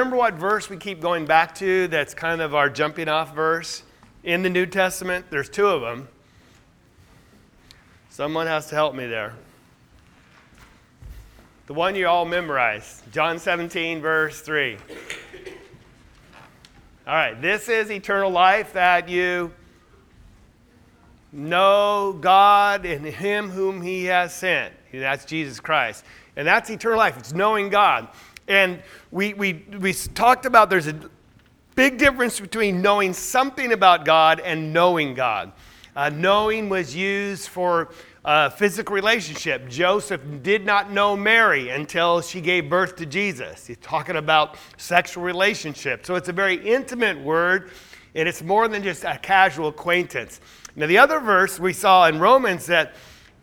remember what verse we keep going back to that's kind of our jumping off verse in the New Testament? There's two of them. Someone has to help me there. The one you all memorized, John 17, verse 3. All right, this is eternal life, that you know God and him whom he has sent. That's Jesus Christ. And that's eternal life. It's knowing God. And we talked about there's a big difference between knowing something about God and knowing God. Knowing was used for physical relationship. Joseph did not know Mary until she gave birth to Jesus. He's talking about sexual relationship. So it's a very intimate word, and it's more than just a casual acquaintance. Now, the other verse we saw in Romans that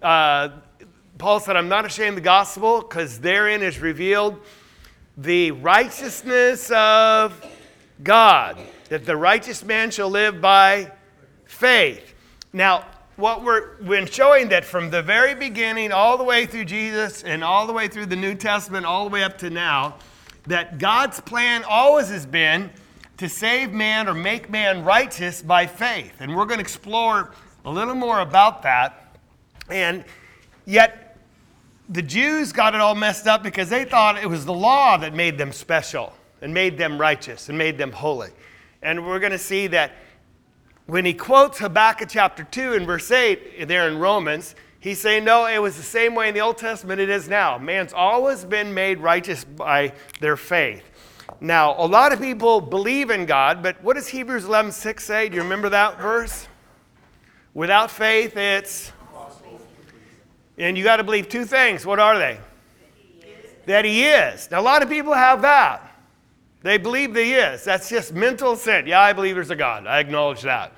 Paul said, I'm not ashamed of the gospel, because therein is revealed the righteousness of God, that the righteous man shall live by faith. Now, what we're showing that from the very beginning, all the way through Jesus, and all the way through the New Testament, all the way up to now, that God's plan always has been to save man or make man righteous by faith. And we're going to explore a little more about that. And yet, the Jews got it all messed up because they thought it was the law that made them special and made them righteous and made them holy. And we're going to see that when he quotes Habakkuk chapter 2 and verse 8 there in Romans, he's saying, no, it was the same way in the Old Testament it is now. Man's always been made righteous by their faith. Now, a lot of people believe in God, but what does Hebrews 11:6 say? Do you remember that verse? Without faith, it's impossible. And you got to believe two things. What are they? That he is. Now, a lot of people have that. They believe that he is. That's just mental assent. Yeah, I believe there's a God. I acknowledge that.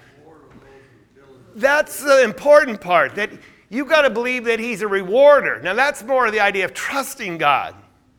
That's the important part, that you've got to believe that he's a rewarder. Now, that's more the idea of trusting God.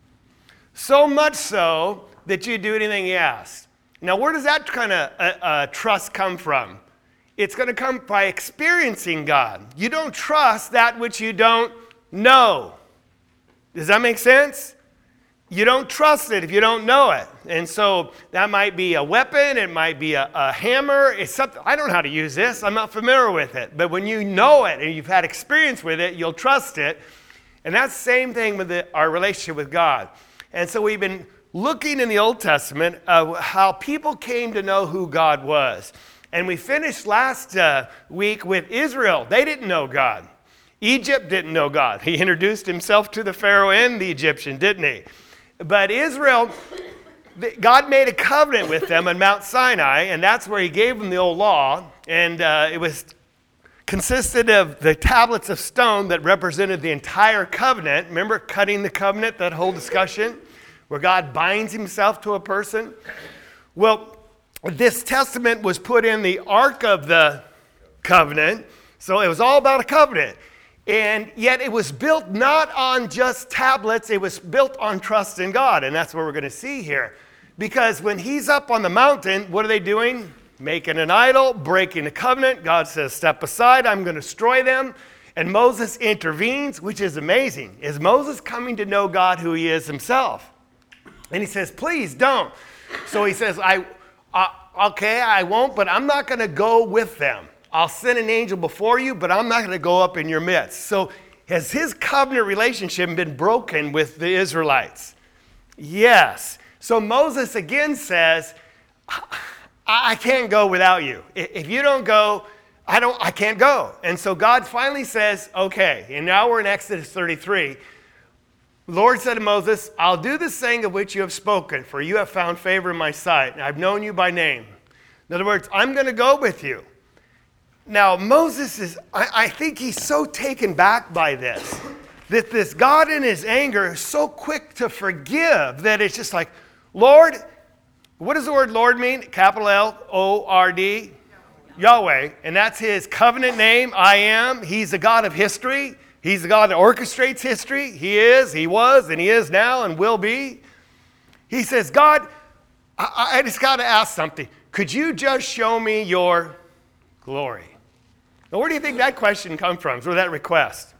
So much so that you do anything he asks. Now, where does that kind of trust come from? It's going to come by experiencing God. You don't trust that which you don't know. Does that make sense? You don't trust it if you don't know it. And so that might be a weapon. It might be a hammer. It's something. I don't know how to use this. I'm not familiar with it. But when you know it and you've had experience with it, you'll trust it. And that's the same thing with our relationship with God. And so we've been looking in the Old Testament how people came to know who God was. And we finished last week with Israel. They didn't know God. Egypt didn't know God. He introduced himself to the Pharaoh and the Egyptian, didn't he? But Israel, God made a covenant with them on Mount Sinai, and that's where he gave them the old law. And it consisted of the tablets of stone that represented the entire covenant. Remember cutting the covenant, that whole discussion, where God binds himself to a person? Well, this testament was put in the Ark of the Covenant, so it was all about a covenant. And yet it was built not on just tablets, it was built on trust in God. And that's what we're going to see here. Because when he's up on the mountain, what are they doing? Making an idol, breaking the covenant. God says, step aside, I'm going to destroy them. And Moses intervenes, which is amazing. Is Moses coming to know God who he is himself? And he says, please don't. So he says, okay, I won't, but I'm not going to go with them. I'll send an angel before you, but I'm not going to go up in your midst. So has his covenant relationship been broken with the Israelites? Yes. So Moses again says, I can't go without you. If you don't go, I can't go. And so God finally says, okay. And now we're in Exodus 33. The Lord said to Moses, I'll do this thing of which you have spoken, for you have found favor in my sight, and I've known you by name. In other words, I'm going to go with you. Now, Moses I think he's so taken back by this, that this God in his anger is so quick to forgive that it's just like, Lord, what does the word Lord mean? Capital L-O-R-D? Yahweh. And that's his covenant name, I am. He's the God of history. He's the God that orchestrates history. He is, he was, and he is now and will be. He says, God, I just got to ask something. Could you just show me your glory? Now, where do you think that question comes from, or that request?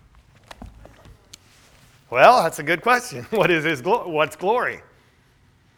Well, that's a good question. What is what's glory?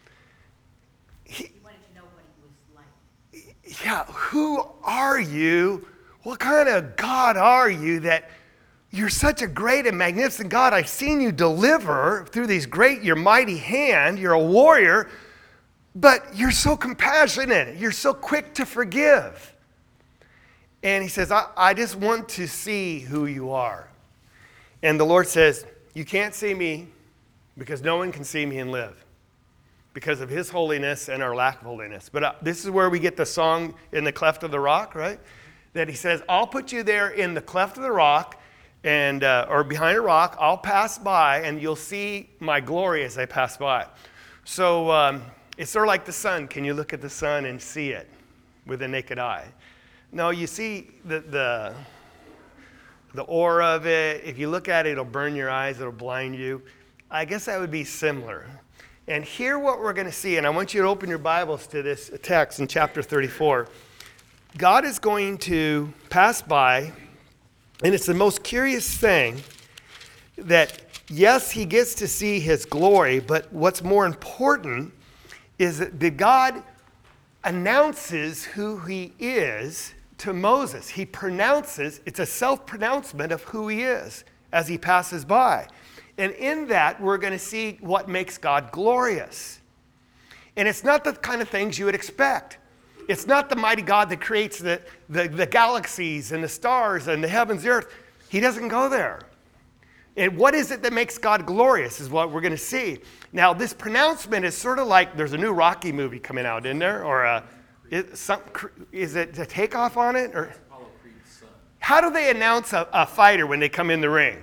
yeah, who are you? What kind of God are you that you're such a great and magnificent God? I've seen you deliver through your mighty hand. You're a warrior, but you're so compassionate. You're so quick to forgive. And he says, I just want to see who you are. And the Lord says, you can't see me because no one can see me and live because of his holiness and our lack of holiness. But this is where we get the song in the cleft of the rock, right? That he says, I'll put you there in the cleft of the rock and or behind a rock. I'll pass by and you'll see my glory as I pass by. So it's sort of like the sun. Can you look at the sun and see it with the naked eye? No, you see the aura of it. If you look at it, it'll burn your eyes. It'll blind you. I guess that would be similar. And here what we're going to see, and I want you to open your Bibles to this text in chapter 34. God is going to pass by, and it's the most curious thing that, yes, he gets to see his glory, but what's more important is that God announces who he is to Moses. He pronounces, it's a self-pronouncement of who he is as he passes by. And in that, we're going to see what makes God glorious. And it's not the kind of things you would expect. It's not the mighty God that creates the galaxies and the stars and the heavens, the earth. He doesn't go there. And what is it that makes God glorious is what we're going to see. Now, this pronouncement is sort of like there's a new Rocky movie coming out, isn't there? Or is it a takeoff on it? Or how do they announce a fighter when they come in the ring?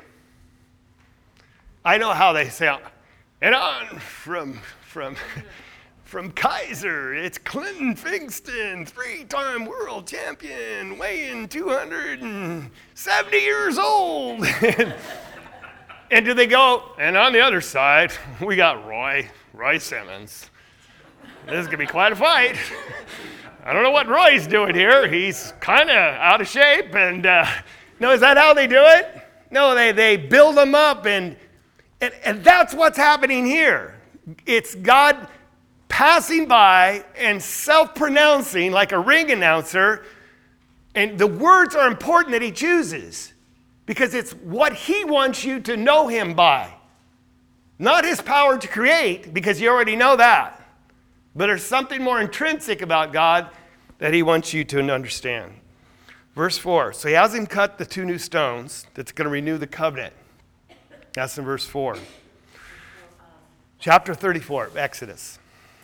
I know how they sound. And on from Kaiser, it's Clinton Fingston, 3-time world champion, weighing 270 years old. And do they go, and on the other side, we got Roy Simmons. This is going to be quite a fight. I don't know what Roy's doing here. He's kind of out of shape. And no, is that how they do it? No, they build them up, and that's what's happening here. It's God passing by and self-pronouncing like a ring announcer. And the words are important that he chooses because it's what he wants you to know him by. Not his power to create, because you already know that. But there's something more intrinsic about God that he wants you to understand. Verse 4. So he has him cut the 2 new stones that's going to renew the covenant. That's in verse 4. Chapter 34, Exodus.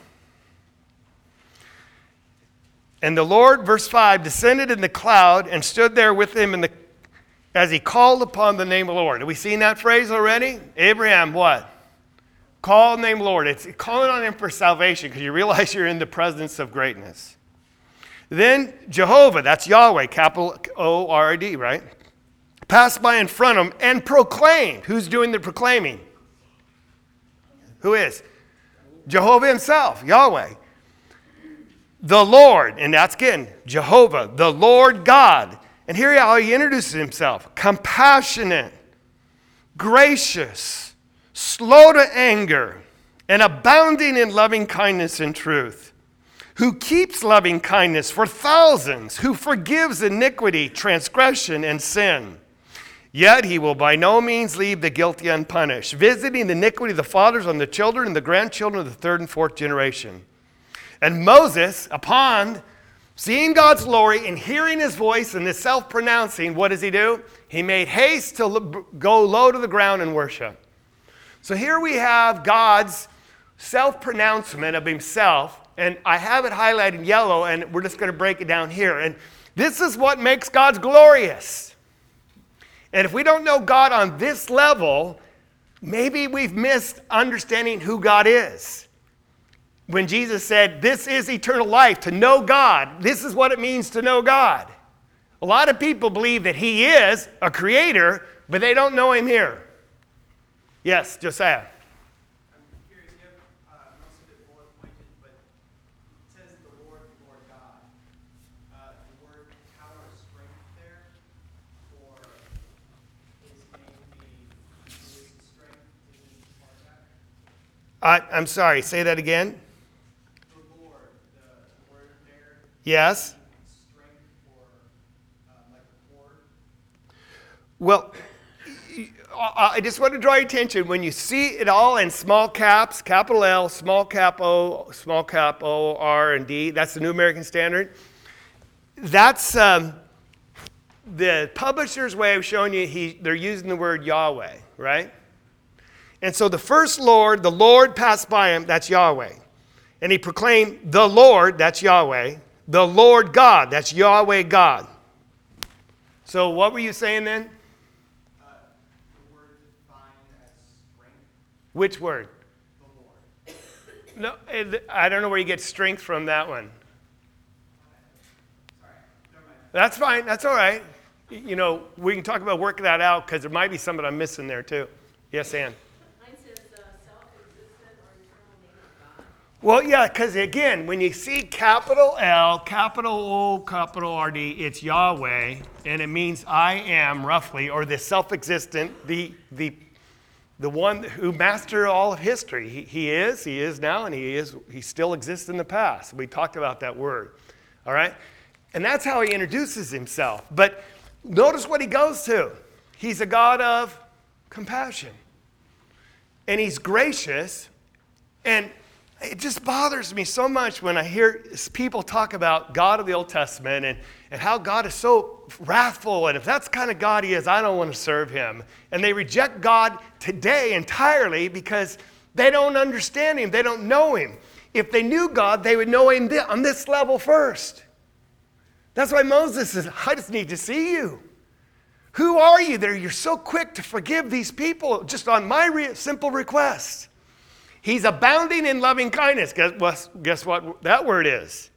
And the Lord, verse 5, descended in the cloud and stood there with him as he called upon the name of the Lord. Have we seen that phrase already? Abraham, what? Call the name of the Lord. It's calling on him for salvation because you realize you're in the presence of greatness. Then Jehovah, that's Yahweh, capital O-R-D, right? Passed by in front of him and proclaimed. Who's doing the proclaiming? Who is? Jehovah himself, Yahweh. The Lord, and that's again, Jehovah, the Lord God. And here how he introduces himself. Compassionate, gracious, slow to anger, and abounding in loving kindness and truth, who keeps loving kindness for thousands, who forgives iniquity, transgression, and sin. Yet he will by no means leave the guilty unpunished, visiting the iniquity of the fathers on the children and the grandchildren of the 3rd and 4th generation. And Moses, upon seeing God's glory and hearing his voice and this self-pronouncing, what does he do? He made haste to go low to the ground and worship. So here we have God's self-pronouncement of himself, and I have it highlighted in yellow, and we're just going to break it down here. And this is what makes God glorious. And if we don't know God on this level, maybe we've missed understanding who God is. When Jesus said, this is eternal life, to know God, this is what it means to know God. A lot of people believe that he is a creator, but they don't know him here. Yes, Josiah. I'm curious, you have most of it bullet pointed, but it says the Lord God. The word power or strength there, or his name being his strength, isn't part of that? I'm sorry, say that again. The Lord, the word there. Yes. Well, I just want to draw your attention. When you see it all in small caps, capital L, small cap O, R, and D, that's the New American Standard. That's the publisher's way of showing you they're using the word Yahweh, right? And so the first Lord, the Lord passed by him, that's Yahweh. And he proclaimed the Lord, that's Yahweh. The Lord God, that's Yahweh God. So what were you saying then? The word defined as strength. Which word? The Lord. No, I don't know where you get strength from that one. Sorry, never mind. That's fine. That's all right. You know, we can talk about working that out because there might be something I'm missing there too. Yes, Ann? Mine says self-existent or eternal name of God. Well, yeah, because again, when you see capital L, capital O, capital RD, it's Yahweh, and it means I am, roughly, or the self-existent, the one who mastered all of history. He is now, and he still exists in the past. We talked about that word, all right? And that's how he introduces himself. But notice what he goes to. He's a God of compassion, and he's gracious, and it just bothers me so much when I hear people talk about God of the Old Testament and how God is so wrathful, and if that's the kind of God he is, I don't want to serve him. And they reject God today entirely because they don't understand him. They don't know him. If they knew God, they would know him on this level first. That's why Moses says, I just need to see you. Who are you there? You're so quick to forgive these people just on my simple request. He's abounding in loving kindness. Guess what that word is?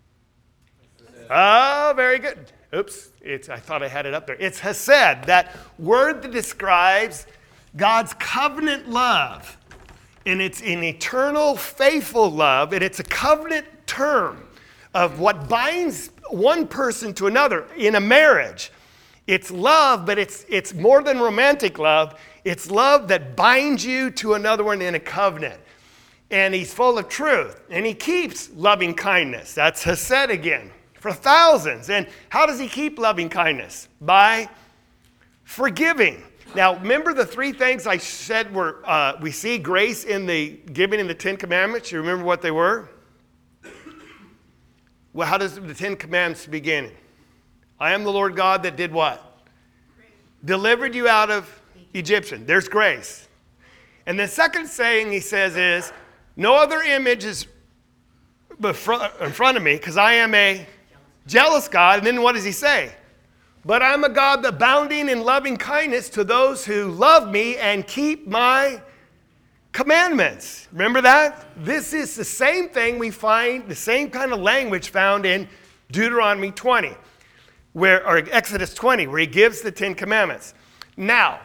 Oh, very good. Oops, I thought I had it up there. It's hesed, that word that describes God's covenant love. And it's an eternal, faithful love, and it's a covenant term of what binds one person to another in a marriage. It's love, but it's more than romantic love. It's love that binds you to another one in a covenant. And he's full of truth. And he keeps loving kindness. That's hesed again, for thousands. And how does he keep loving kindness? By forgiving. Now, remember the three things I said we see grace in the giving in the Ten Commandments? You remember what they were? Well, how does the Ten Commandments begin? I am the Lord God that did what? Delivered you out of Egyptian. There's grace. And the second saying he says is, no other image is in front of me because I am a jealous God. And then what does he say? But I'm a God abounding in loving kindness to those who love me and keep my commandments. Remember that? This is the same thing we find, the same kind of language found in Deuteronomy 20. Or Exodus 20, where he gives the Ten Commandments. Now,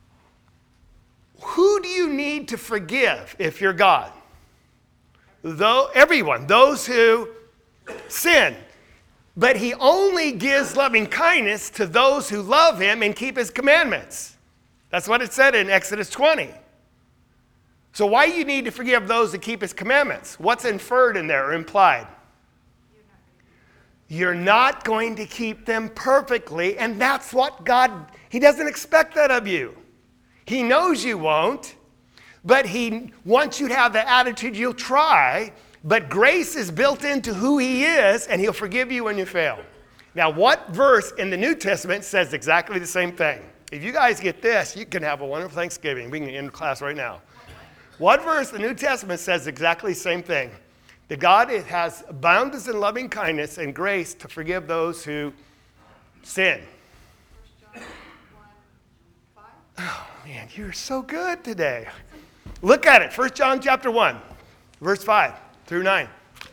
who do you need to forgive if you're God? Everyone, those who sin. But he only gives loving kindness to those who love him and keep his commandments. That's what it said in Exodus 20. So why do you need to forgive those that keep his commandments? What's inferred in there or implied? You're not going to keep them perfectly, and that's what God, he doesn't expect that of you. He knows you won't, but he wants you to have the attitude you'll try, but grace is built into who he is, and he'll forgive you when you fail. Now, what verse in the New Testament says exactly the same thing? If you guys get this, you can have a wonderful Thanksgiving. We can end class right now. What verse in the New Testament says exactly the same thing? That God has boundless in loving kindness and grace to forgive those who sin. 1 John 1:5. Oh, man, you're so good today. Look at it. 1 John chapter 1, verse 5 through 9.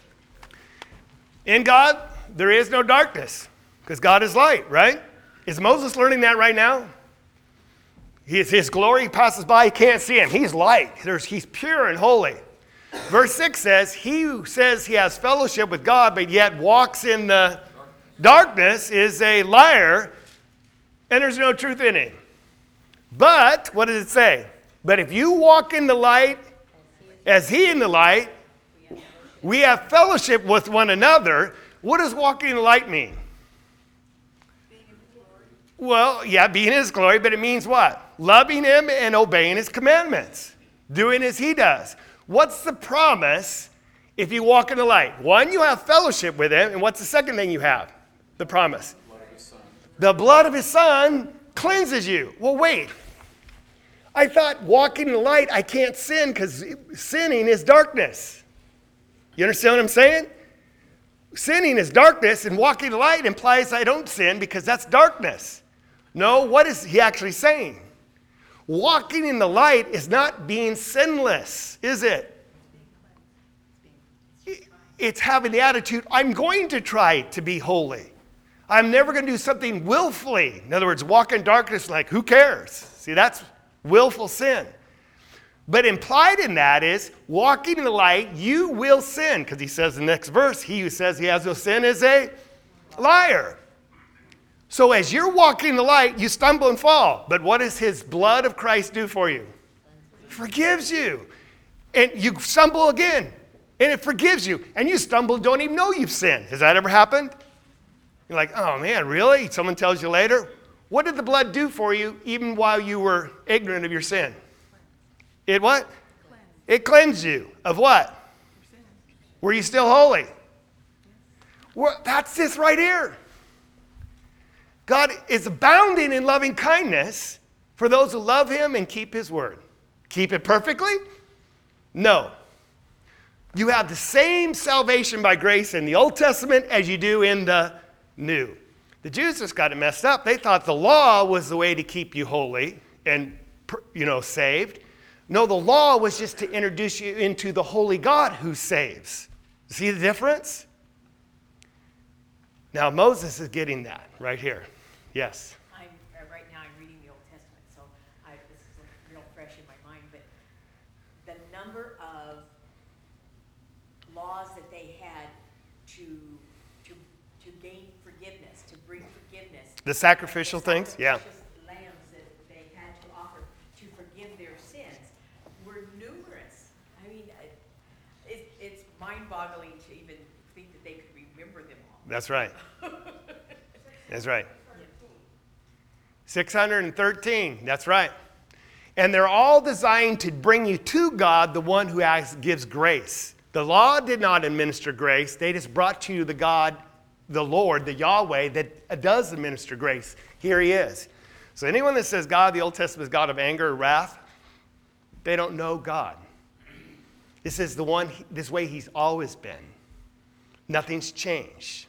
In God, there is no darkness, because God is light, right? Is Moses learning that right now? His glory passes by, he can't see him. He's light. He's pure and holy. Verse 6 says, he who says he has fellowship with God but yet walks in the darkness is a liar, and there's no truth in him. But, what does it say? But if you walk in the light as he in the light, we have fellowship with one another. What does walking in the light mean? Well, yeah, being in his glory, but it means what? Loving him and obeying his commandments. Doing as he does. What's the promise if you walk in the light? One, you have fellowship with him. And what's the second thing you have? The promise. The blood of his son cleanses you. Well, wait. I thought walking in the light, I can't sin because sinning is darkness. You understand what I'm saying? Sinning is darkness, and walking in the light implies I don't sin because that's darkness. No, what is he actually saying? Walking in the light is not being sinless, is it? It's having the attitude, I'm going to try to be holy. I'm never going to do something willfully. In other words, walk in darkness like, who cares? See, that's willful sin. But implied in that is, walking in the light, you will sin. Because he says in the next verse, he who says he has no sin is a liar. So as you're walking in the light, you stumble and fall. But what does his blood of Christ do for you? It forgives you. And you stumble again, and it forgives you. And you stumble and don't even know you've sinned. Has that ever happened? You're like, oh man, really? Someone tells you later. What did the blood do for you even while you were ignorant of your sin? It what? It cleansed you. Of what? Were you still holy? Well, that's this right here. God is abounding in loving kindness for those who love him and keep his word. Keep it perfectly? No. You have the same salvation by grace in the Old Testament as you do in the New. The Jews just got it messed up. They thought the law was the way to keep you holy and, saved. No, the law was just to introduce you into the holy God who saves. See the difference? Now, Moses is getting that right here. Yes? Right now I'm reading the Old Testament, so this is real fresh in my mind, but the number of laws that they had to gain forgiveness, to bring forgiveness. The sacrificial things? Yeah. Lambs that they had to offer to forgive their sins were numerous. I mean, it's mind-boggling to even think that they could remember them all. That's right. That's right. 613. That's right. And they're all designed to bring you to God, the one who gives grace. The law did not administer grace. They just brought to you the God, the Lord, the Yahweh, that does administer grace. Here he is. So anyone that says God, the Old Testament is God of anger or wrath, they don't know God. This is this way he's always been. Nothing's changed.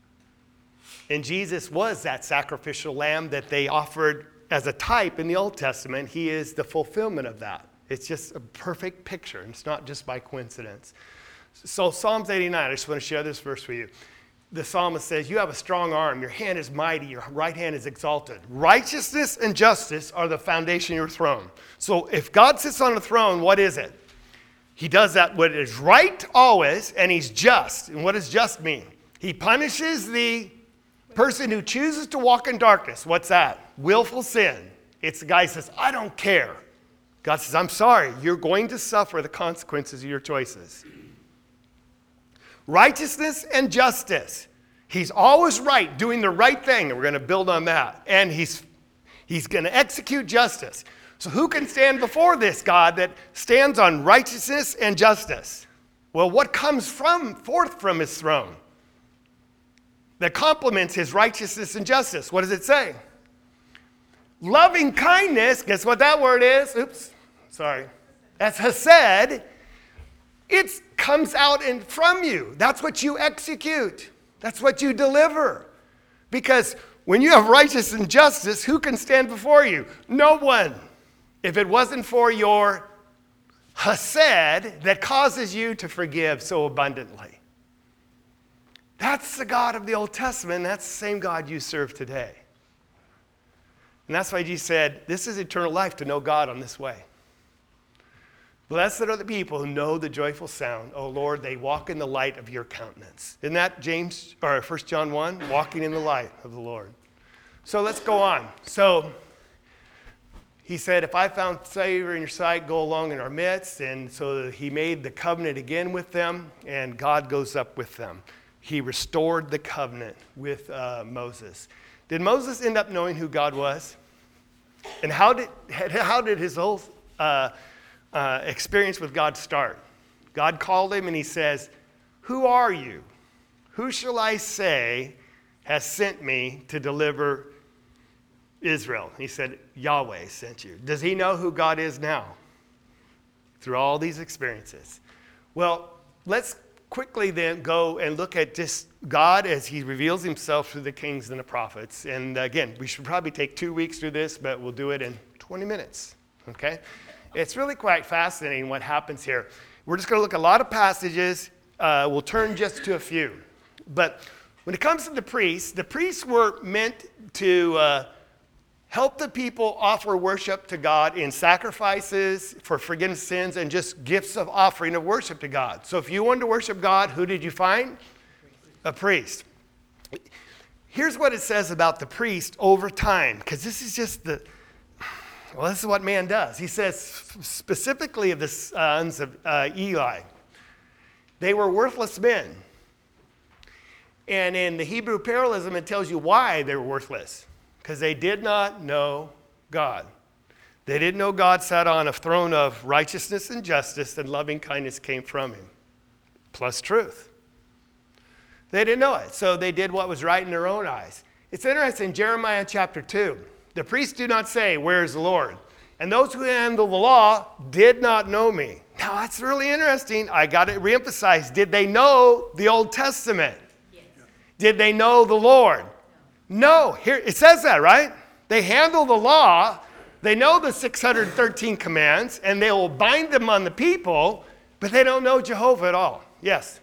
And Jesus was that sacrificial lamb that they offered as a type in the Old Testament. He is the fulfillment of that. It's just a perfect picture. And it's not just by coincidence. So Psalms 89, I just want to share this verse with you. The psalmist says, you have a strong arm, your hand is mighty, your right hand is exalted. Righteousness and justice are the foundation of your throne. So if God sits on the throne, what is it? He does that what is right always, and he's just. And what does just mean? He punishes the person who chooses to walk in darkness. What's that? Willful sin. It's the guy who says, I don't care. God says, I'm sorry. You're going to suffer the consequences of your choices. Righteousness and justice. He's always right, doing the right thing, and we're going to build on that. And he's going to execute justice. So who can stand before this God that stands on righteousness and justice? Well, what comes forth from his throne that complements his righteousness and justice? What does it say? Loving kindness, guess what that word is? That's hesed. It comes out from you. That's what you execute. That's what you deliver. Because when you have righteousness and justice, who can stand before you? No one. If it wasn't for your hesed that causes you to forgive so abundantly. That's the God of the Old Testament. That's the same God you serve today. And that's why Jesus said, this is eternal life, to know God on this way. Blessed are the people who know the joyful sound. Oh Lord, they walk in the light of your countenance. Isn't that 1 John 1? Walking in the light of the Lord. So let's go on. So he said, if I found favor in your sight, go along in our midst. And so he made the covenant again with them, and God goes up with them. He restored the covenant with Moses. Did Moses end up knowing who God was? And how did his whole experience with God start? God called him and he says, "Who are you? Who shall I say has sent me to deliver Israel?" He said, "Yahweh sent you." Does he know who God is now? Through all these experiences. Well, let's quickly then go and look at just God as he reveals himself through the kings and the prophets. And again, we should probably take 2 weeks through this, but we'll do it in 20 minutes, okay? It's really quite fascinating what happens here. We're just going to look at a lot of passages. We'll turn just to a few. But when it comes to the priests were meant to help the people offer worship to God in sacrifices for forgiveness of sins and just gifts of offering of worship to God. So if you wanted to worship God, who did you find? A priest. Here's what it says about the priest over time, because this is just this is what man does. He says specifically of the sons of Eli, they were worthless men. And in the Hebrew parallelism, it tells you why they were worthless. Because they did not know God. They didn't know God sat on a throne of righteousness and justice, and loving kindness came from him, plus truth. They didn't know it, so they did what was right in their own eyes. It's interesting, Jeremiah chapter 2. The priests do not say, "Where is the Lord?" And those who handle the law did not know me. Now, that's really interesting. I got to reemphasize, did they know the Old Testament? Yes. Did they know the Lord? No, here it says that, right? They handle the law, they know the 613 commands, and they will bind them on the people, but they don't know Jehovah at all. Yes?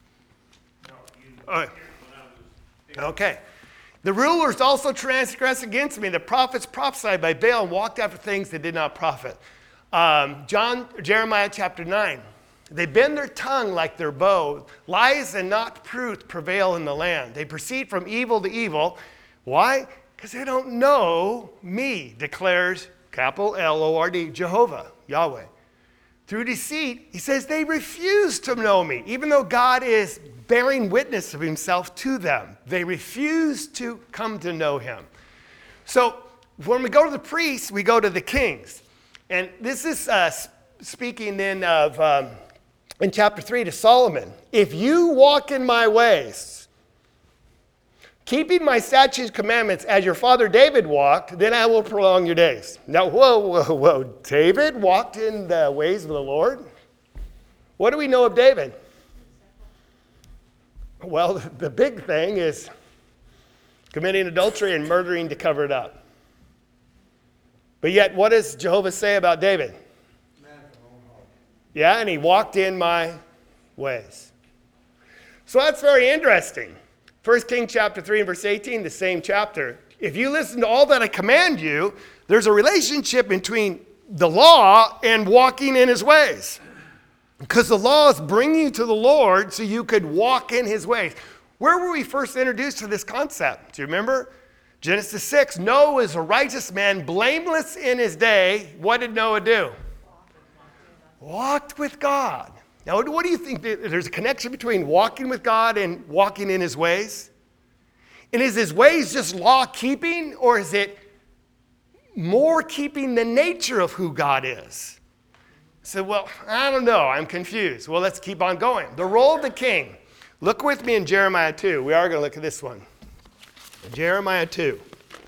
Okay. The rulers also transgressed against me. The prophets prophesied by Baal and walked after things that did not profit. Jeremiah chapter 9. They bend their tongue like their bow. Lies and not truth prevail in the land. They proceed from evil to evil. Why? Because they don't know me, declares capital L-O-R-D, Jehovah, Yahweh. Through deceit, he says they refuse to know me, even though God is bearing witness of himself to them. They refuse to come to know him. So when we go to the priests, we go to the kings. And this is speaking then of, in chapter 3 to Solomon. If you walk in my ways, keeping my statutes and commandments as your father David walked, then I will prolong your days. Now, whoa. David walked in the ways of the Lord? What do we know of David? Well, the big thing is committing adultery and murdering to cover it up. But yet, what does Jehovah say about David? Yeah, and he walked in my ways. So that's very interesting. 1 Kings chapter 3 and verse 18, the same chapter. If you listen to all that I command you, there's a relationship between the law and walking in his ways. Because the law is bringing you to the Lord so you could walk in his ways. Where were we first introduced to this concept? Do you remember? Genesis 6, Noah was a righteous man, blameless in his day. What did Noah do? Walked with God. Now, what do you think? There's a connection between walking with God and walking in his ways? And is his ways just law-keeping, or is it more keeping the nature of who God is? So, well, I don't know. I'm confused. Well, let's keep on going. The role of the king. Look with me in Jeremiah 2. We are going to look at this one. Jeremiah 2.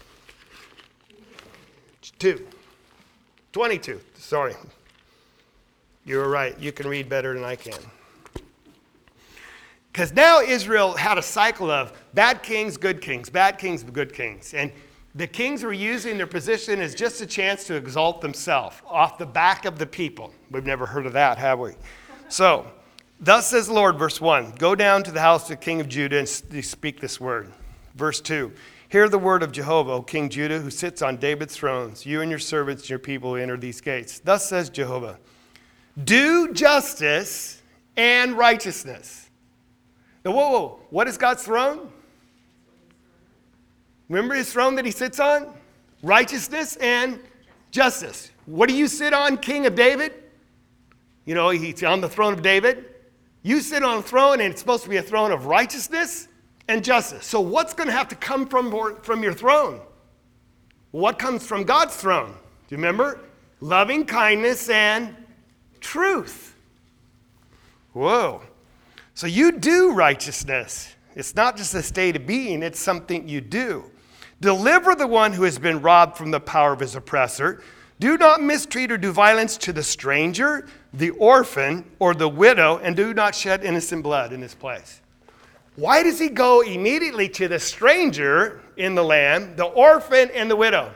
22. Sorry. You were right. You can read better than I can. Because now Israel had a cycle of bad kings, good kings, bad kings, good kings. And the kings were using their position as just a chance to exalt themselves off the back of the people. We've never heard of that, have we? So, thus says the Lord, verse 1, go down to the house of the king of Judah and speak this word. Verse 2, hear the word of Jehovah, O King Judah, who sits on David's thrones. You and your servants and your people enter these gates. Thus says Jehovah, do justice and righteousness. Now, whoa. What is God's throne? Remember his throne that he sits on? Righteousness and justice. What do you sit on, King of David? You know, he's on the throne of David. You sit on a throne, and it's supposed to be a throne of righteousness and justice. So what's going to have to come from your throne? What comes from God's throne? Do you remember? Loving kindness and truth. Whoa. So you do righteousness. It's not just a state of being, it's something you do. Deliver the one who has been robbed from the power of his oppressor. Do not mistreat or do violence to the stranger, the orphan, or the widow, and do not shed innocent blood in this place. Why does he go immediately to the stranger in the land, the orphan, and the widow?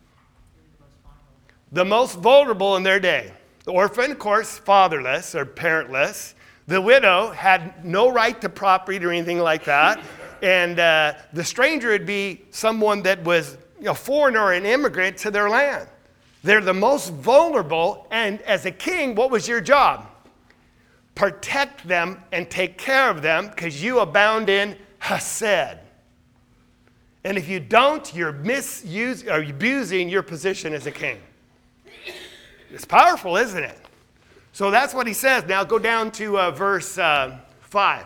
The most vulnerable in their day. The orphan, of course, fatherless or parentless. The widow had no right to property or anything like that. And the stranger would be someone that was a foreigner or an immigrant to their land. They're the most vulnerable. And as a king, what was your job? Protect them and take care of them because you abound in hesed. And if you don't, you're misusing or abusing your position as a king. It's powerful, isn't it? So that's what he says. Now go down to verse 5.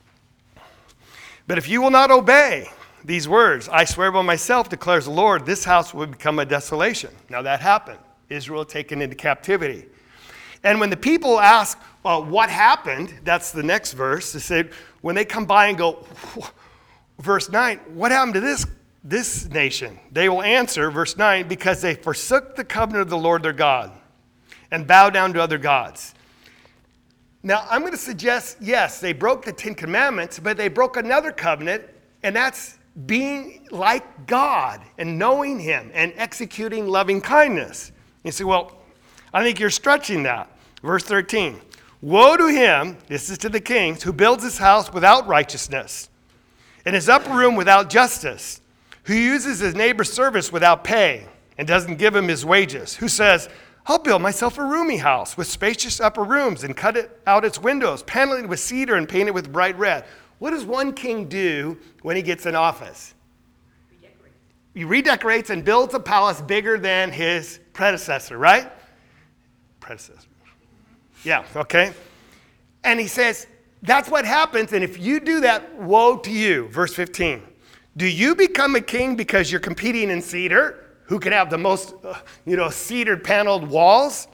But if you will not obey these words, I swear by myself, declares the Lord, this house will become a desolation. Now that happened. Israel taken into captivity. And when the people ask, what happened? That's the next verse. They said, when they come by and go, verse 9, what happened to this nation? They will answer, verse 9, because they forsook the covenant of the Lord their God and bowed down to other gods. Now, I'm going to suggest, yes, they broke the Ten Commandments, but they broke another covenant, and that's being like God and knowing him and executing loving kindness. You say, well, I think you're stretching that. Verse 13, woe to him, this is to the kings, who builds his house without righteousness, and his upper room without justice, who uses his neighbor's service without pay and doesn't give him his wages, who says, I'll build myself a roomy house with spacious upper rooms and cut it out its windows, panel it with cedar and paint it with bright red. What does one king do when he gets in office? Redecorate. He redecorates and builds a palace bigger than his predecessor, right? Predecessor. Yeah, okay. And he says, that's what happens, and if you do that, woe to you. Verse 15. Do you become a king because you're competing in cedar? Who can have the most, cedared paneled walls?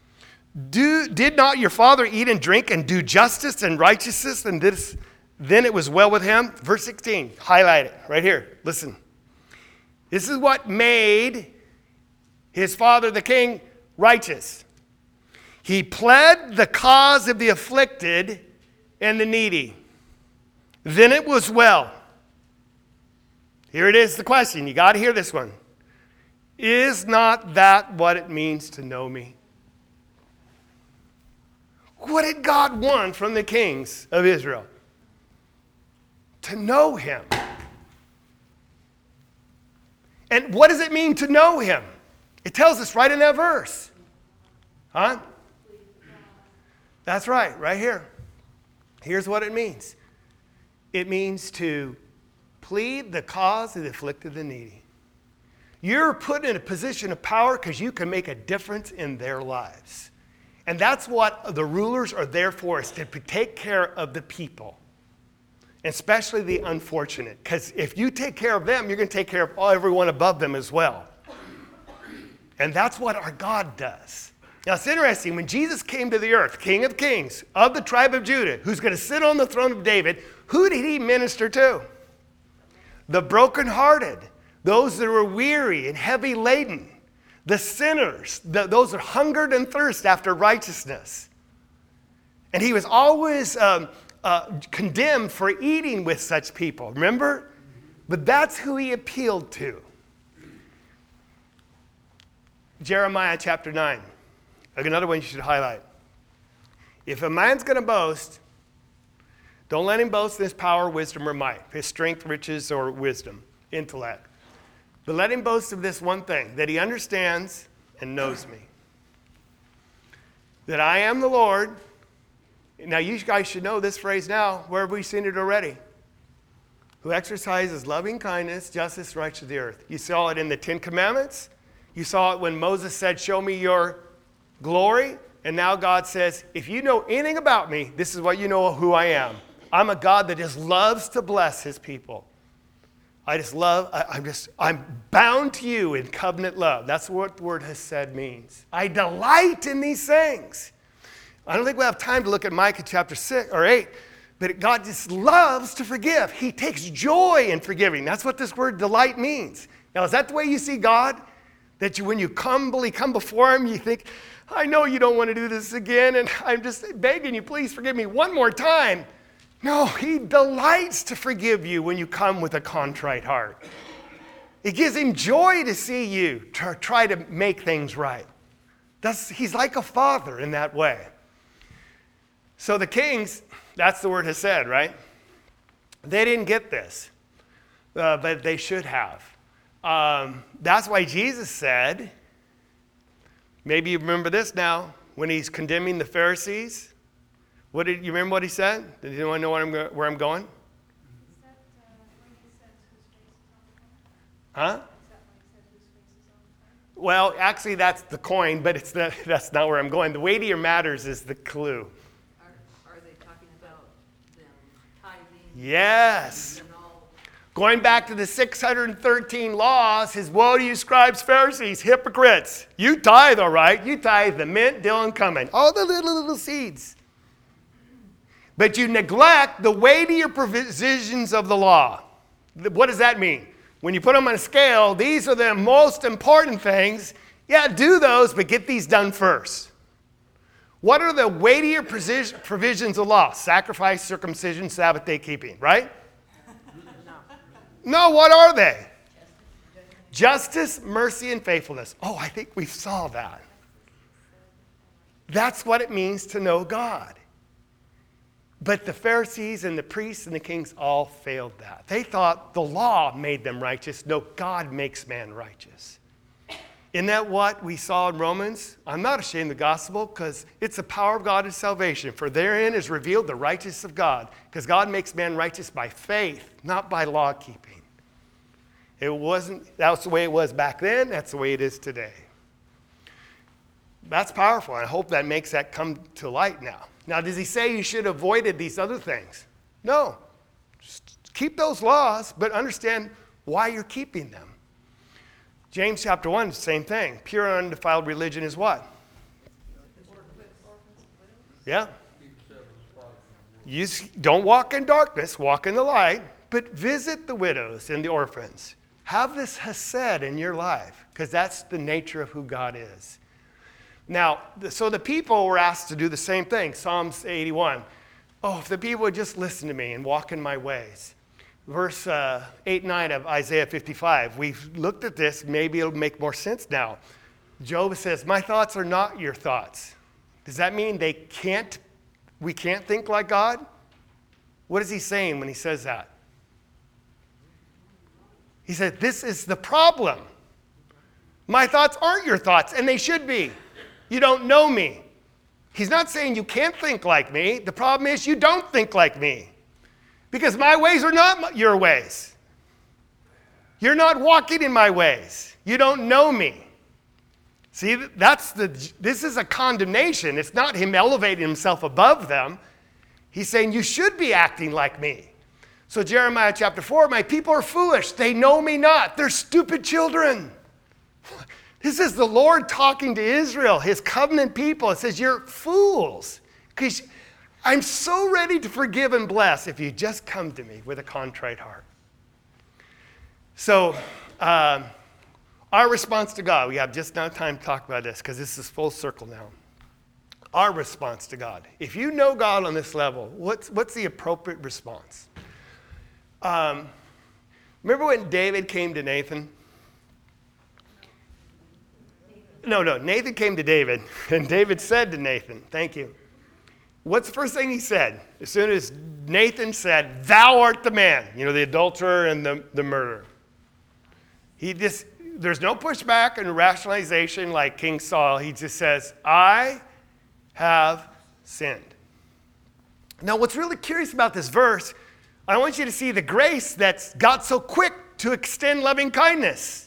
Did not your father eat and drink and do justice and righteousness, and then it was well with him? Verse 16, highlight it right here. Listen. This is what made his father, the king, righteous. He pled the cause of the afflicted and the needy. Then it was well. Here it is, the question. You got to hear this one. Is not that what it means to know me? What did God want from the kings of Israel? To know him. And what does it mean to know him? It tells us right in that verse. Huh? That's right here. Here's what it means. It means to plead the cause of the afflicted and needy. You're put in a position of power because you can make a difference in their lives. And that's what the rulers are there for, is to take care of the people, especially the unfortunate. Because if you take care of them, you're going to take care of everyone above them as well. And that's what our God does. Now, it's interesting. When Jesus came to the earth, King of Kings, of the tribe of Judah, who's going to sit on the throne of David, who did he minister to? The brokenhearted. Those that were weary and heavy laden, the sinners, those that hungered and thirst after righteousness. And he was always condemned for eating with such people, remember? But that's who he appealed to. Jeremiah chapter 9, another one you should highlight. If a man's going to boast, don't let him boast in his power, wisdom, or might, his strength, riches, or wisdom, intellect. But let him boast of this one thing, that he understands and knows me. That I am the Lord. Now, you guys should know this phrase now. Where have we seen it already? Who exercises loving kindness, justice, right to the earth. You saw it in the Ten Commandments. You saw it when Moses said, show me your glory. And now God says, if you know anything about me, this is what you know who I am. I'm a God that just loves to bless his people. I'm bound to you in covenant love. That's what the word hesed means. I delight in these things. I don't think we'll have time to look at Micah chapter 6 or 8, but God just loves to forgive. He takes joy in forgiving. That's what this word delight means. Now, is that the way you see God? That when you humbly come before him, you think, I know you don't want to do this again, and I'm just begging you, please forgive me one more time. No, he delights to forgive you when you come with a contrite heart. It gives him joy to see you try to make things right. He's like a father in that way. So the kings, that's the word hesed, right? They didn't get this, but they should have. That's why Jesus said, maybe you remember this now, when he's condemning the Pharisees. You remember what he said? Did anyone know where I'm going? Is that when he says whose face is on the Huh? coin? Is that when he said whose face is on the coin? Well, actually, that's the coin, but that's not where I'm going. The weightier matters is the clue. Are they talking about them tithing? Yes. And all? Going back to the 613 laws, his woe to you scribes, Pharisees, hypocrites. You tithe, all right. You tithe the mint, dill, and cumin. All the little seeds. But you neglect the weightier provisions of the law. What does that mean? When you put them on a scale, these are the most important things. Yeah, do those, but get these done first. What are the weightier provisions of law? Sacrifice, circumcision, Sabbath day keeping, right? No, what are they? Justice, mercy, and faithfulness. Oh, I think we saw that. That's what it means to know God. But the Pharisees and the priests and the kings all failed that. They thought the law made them righteous. No, God makes man righteous. Isn't that what we saw in Romans? I'm not ashamed of the gospel because it's the power of God in salvation. For therein is revealed the righteousness of God. Because God makes man righteous by faith, not by law keeping. That's the way it was back then. That's the way it is today. That's powerful. I hope that makes that come to light now. Now, does he say you should have avoided these other things? No. Just keep those laws, but understand why you're keeping them. James chapter 1, same thing. Pure and undefiled religion is what? Yeah. You don't walk in darkness, walk in the light, but visit the widows and the orphans. Have this hesed in your life, because that's the nature of who God is. Now, so the people were asked to do the same thing. Psalms 81. Oh, if the people would just listen to me and walk in my ways. Verse 8 and 9 of Isaiah 55. We've looked at this. Maybe it'll make more sense now. Job says, my thoughts are not your thoughts. Does that mean we can't think like God? What is he saying when he says that? He said, this is the problem. My thoughts aren't your thoughts, and they should be. You don't know me. He's not saying you can't think like me. The problem is you don't think like me. Because my ways are not your ways. You're not walking in my ways. You don't know me. See, this is a condemnation. It's not him elevating himself above them. He's saying you should be acting like me. So Jeremiah chapter 4, my people are foolish. They know me not. They're stupid children. This is the Lord talking to Israel, his covenant people. It says, you're fools. Because I'm so ready to forgive and bless if you just come to me with a contrite heart. So our response to God, we have just now time to talk about this because this is full circle now. Our response to God. If you know God on this level, what's the appropriate response? Remember when David came to Nathan? No, Nathan came to David, and David said to Nathan, thank you. What's the first thing he said? As soon as Nathan said, thou art the man, the adulterer and the murderer. There's no pushback and rationalization like King Saul. He just says, I have sinned. Now, what's really curious about this verse, I want you to see the grace that's God so quick to extend loving kindness.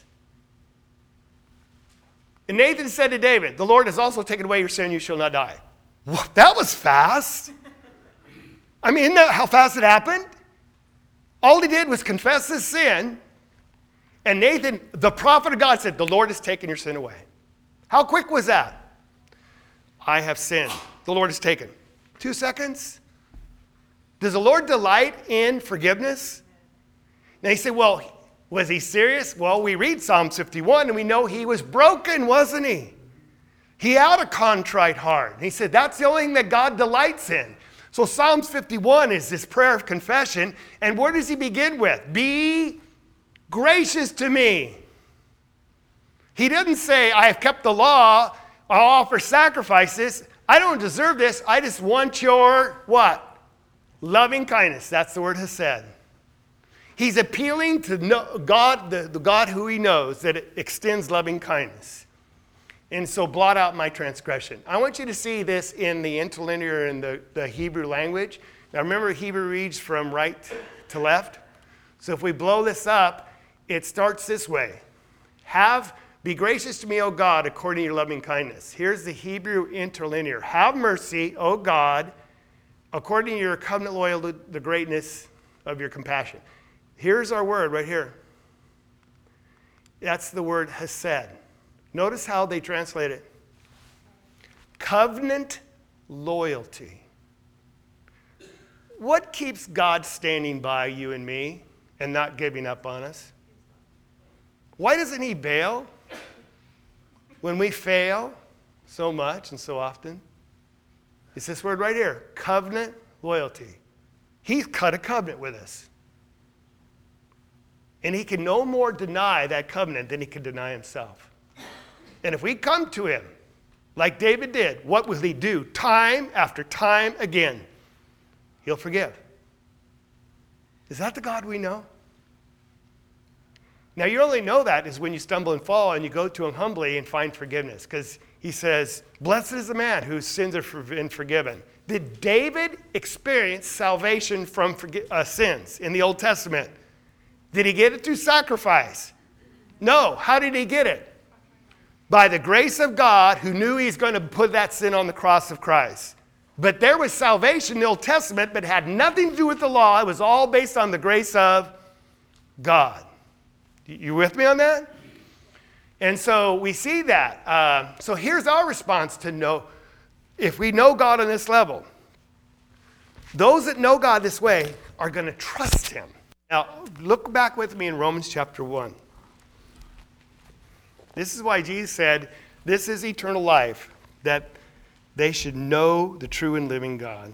And Nathan said to David, the Lord has also taken away your sin, you shall not die. Well, that was fast. I mean, isn't that how fast it happened? All he did was confess his sin, and Nathan, the prophet of God, said, the Lord has taken your sin away. How quick was that? I have sinned. The Lord has taken. 2 seconds? Does the Lord delight in forgiveness? Now you say, well, was he serious? Well, we read Psalms 51 and we know he was broken, wasn't he? He had a contrite heart. And he said that's the only thing that God delights in. So Psalms 51 is this prayer of confession. And where does he begin with? Be gracious to me. He didn't say, I have kept the law, I'll offer sacrifices. I don't deserve this. I just want your what? Loving kindness. That's the word hesed. He's appealing to God, the God who he knows, that it extends loving kindness. And so blot out my transgression. I want you to see this in the interlinear in the Hebrew language. Now remember, Hebrew reads from right to left. So if we blow this up, it starts this way. Be gracious to me, O God, according to your loving kindness. Here's the Hebrew interlinear. Have mercy, O God, according to your covenant loyalty, the greatness of your compassion. Here's our word right here. That's the word hesed. Notice how they translate it. Covenant loyalty. What keeps God standing by you and me and not giving up on us? Why doesn't he bail when we fail so much and so often? It's this word right here, covenant loyalty. He's cut a covenant with us. And he can no more deny that covenant than he can deny himself. And if we come to him, like David did, what will he do? Time after time again, he'll forgive. Is that the God we know? Now, you only know that is when you stumble and fall and you go to him humbly and find forgiveness. Because he says, blessed is the man whose sins have been forgiven. Did David experience salvation from sins in the Old Testament? Did he get it through sacrifice? No. How did he get it? By the grace of God, who knew he's going to put that sin on the cross of Christ. But there was salvation in the Old Testament, but had nothing to do with the law. It was all based on the grace of God. You with me on that? And so we see that. So here's our response to know, if we know God on this level, those that know God this way are going to trust him. Now, look back with me in Romans chapter 1. This is why Jesus said, this is eternal life, that they should know the true and living God.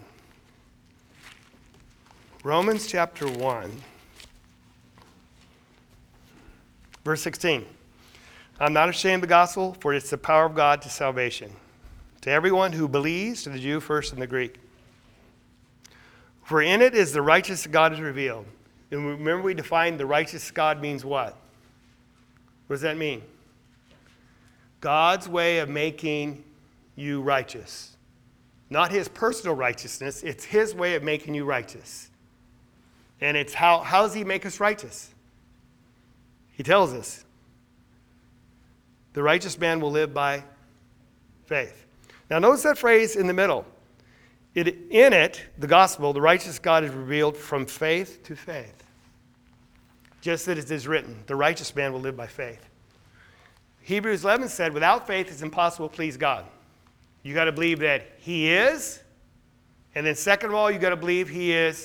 Romans chapter 1, verse 16. I'm not ashamed of the gospel, for it's the power of God to salvation, to everyone who believes, to the Jew first and the Greek. For in it is the righteousness of God is revealed. And remember, we defined the righteous God means what? What does that mean? God's way of making you righteous. Not his personal righteousness, it's his way of making you righteous. And it's how does he make us righteous? He tells us, the righteous man will live by faith. Now notice that phrase in the middle. In it, the gospel, the righteous God is revealed from faith to faith. Just as it is written, the righteous man will live by faith. Hebrews 11 said, without faith it's impossible to please God. You got to believe that he is. And then second of all, you got to believe he is.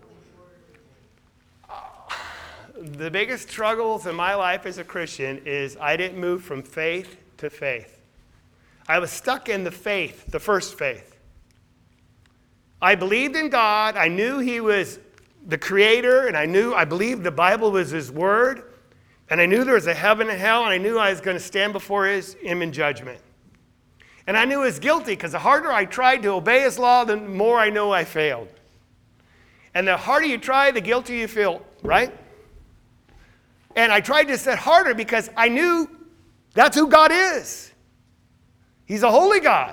The biggest struggles in my life as a Christian is I didn't move from faith to faith. I was stuck in the faith, the first faith. I believed in God. I knew he was the creator, and I believed the Bible was his word. And I knew there was a heaven and hell, and I knew I was going to stand before him in judgment. And I knew I was guilty because the harder I tried to obey his law, the more I know I failed. And the harder you try, the guiltier you feel, right? And I tried to set harder because I knew that's who God is. He's a holy God.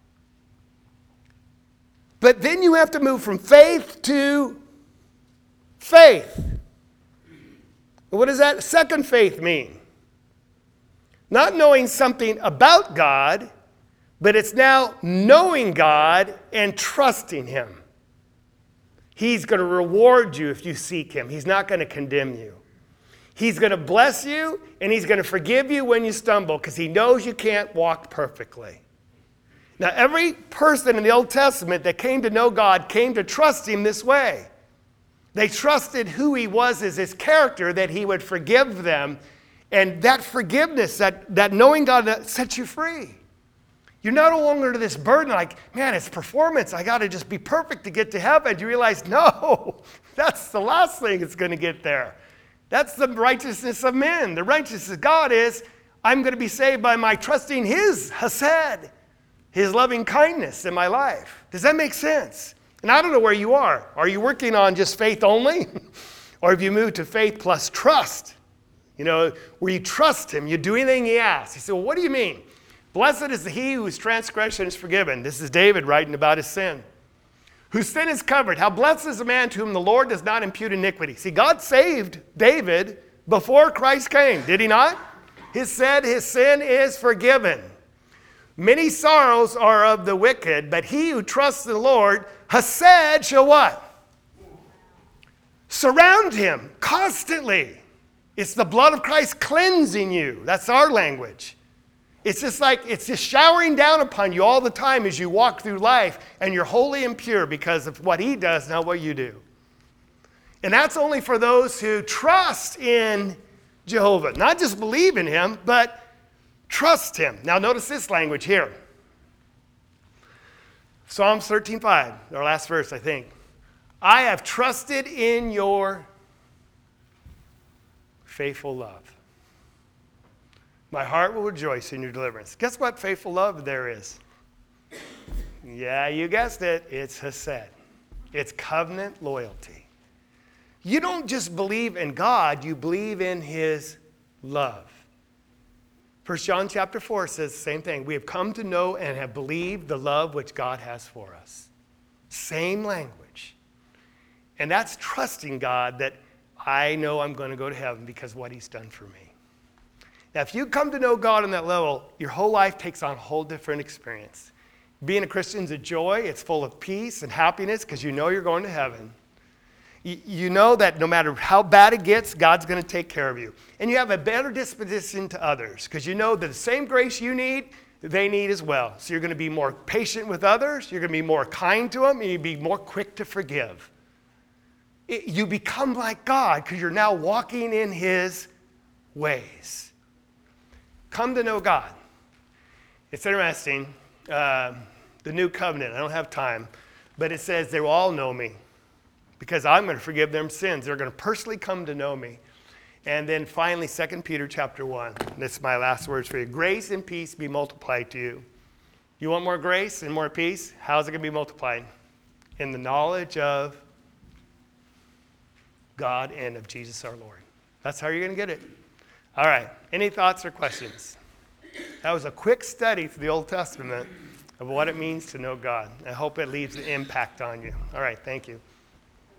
But then you have to move from faith to faith. What does that second faith mean? Not knowing something about God, but it's now knowing God and trusting him. He's going to reward you if you seek him. He's not going to condemn you. He's going to bless you, and he's going to forgive you when you stumble because he knows you can't walk perfectly. Now, every person in the Old Testament that came to know God came to trust him this way. They trusted who he was as his character, that he would forgive them. And that forgiveness, that knowing God, that sets you free. You're no longer to this burden like, man, it's performance. I got to just be perfect to get to heaven. You realize, no, that's the last thing that's going to get there. That's the righteousness of men. The righteousness of God is, I'm going to be saved by my trusting his hesed, his loving kindness in my life. Does that make sense? And I don't know where you are. Are you working on just faith only? Or have you moved to faith plus trust? You know, where you trust him, you do anything he asks. You say, well, what do you mean? Blessed is he whose transgression is forgiven. This is David writing about his sin. Whose sin is covered. How blessed is the man to whom the Lord does not impute iniquity. See, God saved David before Christ came, did he not? He said his sin is forgiven. Many sorrows are of the wicked, but he who trusts in the Lord, hesed shall what? Surround him constantly. It's the blood of Christ cleansing you. That's our language. It's just showering down upon you all the time as you walk through life, and you're holy and pure because of what he does, not what you do. And that's only for those who trust in Jehovah. Not just believe in him, but trust him. Now notice this language here. Psalms 13:5, our last verse, I think. I have trusted in your faithful love. My heart will rejoice in your deliverance. Guess what faithful love there is? Yeah, you guessed it. It's hesed. It's covenant loyalty. You don't just believe in God, you believe in his love. 1 John chapter 4 says the same thing. We have come to know and have believed the love which God has for us. Same language. And that's trusting God that I know I'm going to go to heaven because of what he's done for me. Now, if you come to know God on that level, your whole life takes on a whole different experience. Being a Christian is a joy. It's full of peace and happiness because you know you're going to heaven. You know that no matter how bad it gets, God's going to take care of you. And you have a better disposition to others because you know that the same grace you need, they need as well. So you're going to be more patient with others. You're going to be more kind to them. And you'll be more quick to forgive. You become like God because you're now walking in his ways. Come to know God. It's interesting. The new covenant, I don't have time, but it says they will all know me because I'm going to forgive them sins. They're going to personally come to know me. And then finally, 2 Peter chapter 1. This is my last words for you. Grace and peace be multiplied to you. You want more grace and more peace? How's it going to be multiplied? In the knowledge of God and of Jesus our Lord. That's how you're going to get it. All right. Any thoughts or questions? That was a quick study through the Old Testament of what it means to know God. I hope it leaves an impact on you. All right. Thank you.